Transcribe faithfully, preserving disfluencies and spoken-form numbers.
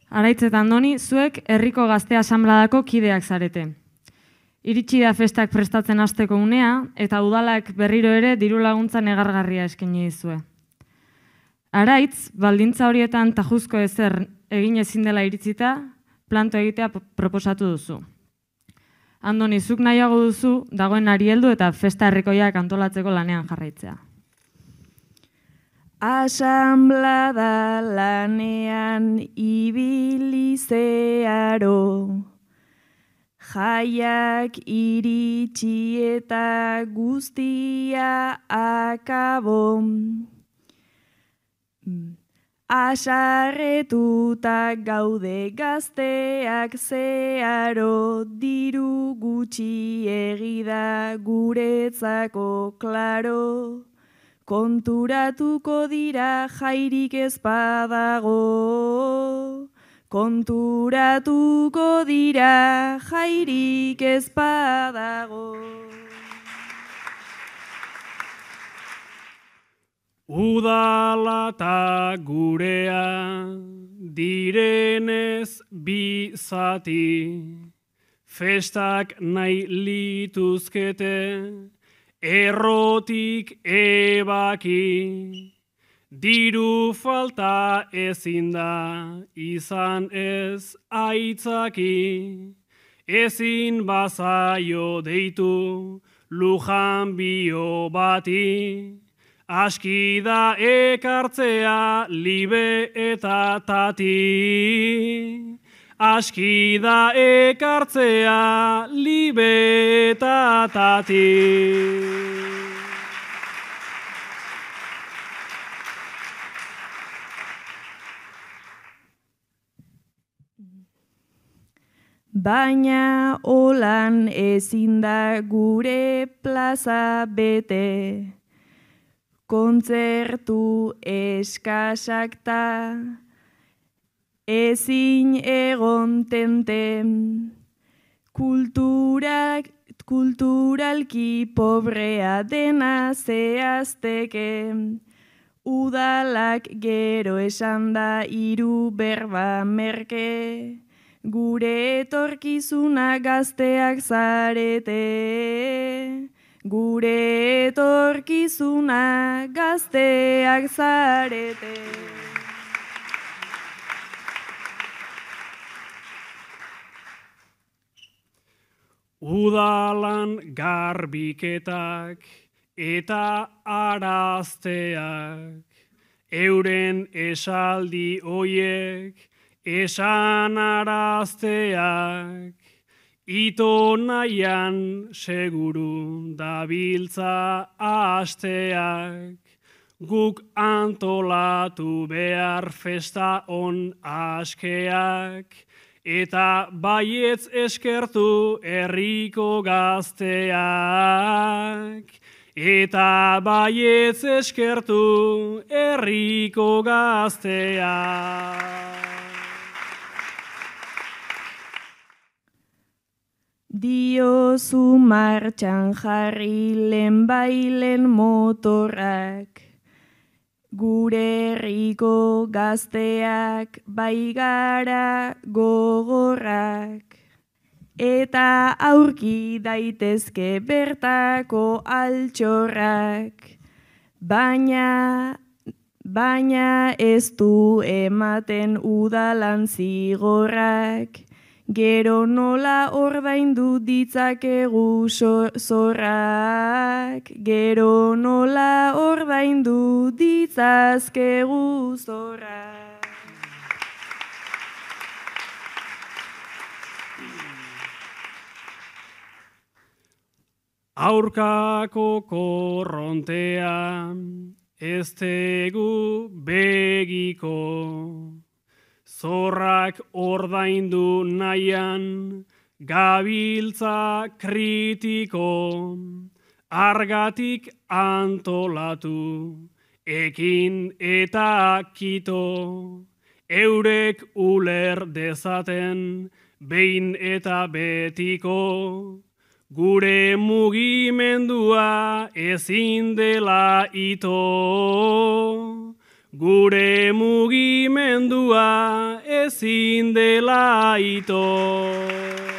Araitz eta Andoni, zuek herriko gazte asanbladako kideak zarete. Iritsi da festak prestatzen hasteko unea, eta udalak berriro ere diru laguntza negargarria eskaini dizue. Araitz, baldintza horietan tajuzko ezer egin ezin dela iritzita, planto egitea proposatu duzu. Andoni, zuk nahiago duzu, dagoen ari heldu eta festa herrikoiak antolatzeko lanean jarraitzea. Asanblada lanean ibili zeharo, jaiak iritsi eta guztia akabo. Asarretuta gaude gazteak zeharo, diru gutxi egida guretzako klaro. Konturatuko dira jairik ez badago. Konturatuko dira jairik ez badago. Udala ta gurea direnez bi zati, festak nahi lituzkete, errotik ebaki, diru falta ezin da izan ez aitzaki, ezin bazaio deitu lujan bio bati, aski da ekartzea libe eta tati. Aski da ekartzea libe eta tati. Baina holan ezin da gure plaza bete, kontzertu eskasak ta ezin egon tenten, kulturak, kulturalki pobrea dena zehazteke, udalak gero esan da hiru berba merke, gure etorkizuna gazteak zarete. Gure etorkizuna gazteak zarete. Udalan garbiketak eta arazteak, euren esaldi hoiek esan arazteak, ito nahian seguru dabiltza asteak, guk antolatu behar festa on askeak, eta baietz eskertu herriko gazteak. Eta baietz eskertu herriko gazteak. Diozu martxan jarri lehenbailen motorrak, gure herriko gazteak bai gara gogorrak, eta aurki daitezke bertako altxorrak, baina, baina ez du ematen udalan zigorrak, gero nola ordaindu ditzakegu zorrak, gero nola ordaindu ditzazkegu zorrak. Aurkako korrontea ez tegu begiko, zorrak ordaindu nahian gabiltza kritiko, argatik antolatu, ekin eta kito, eurek uler dezaten behin eta betiko, gure mugimendua ezin dela ito. gure mugimendua ezin dela ito.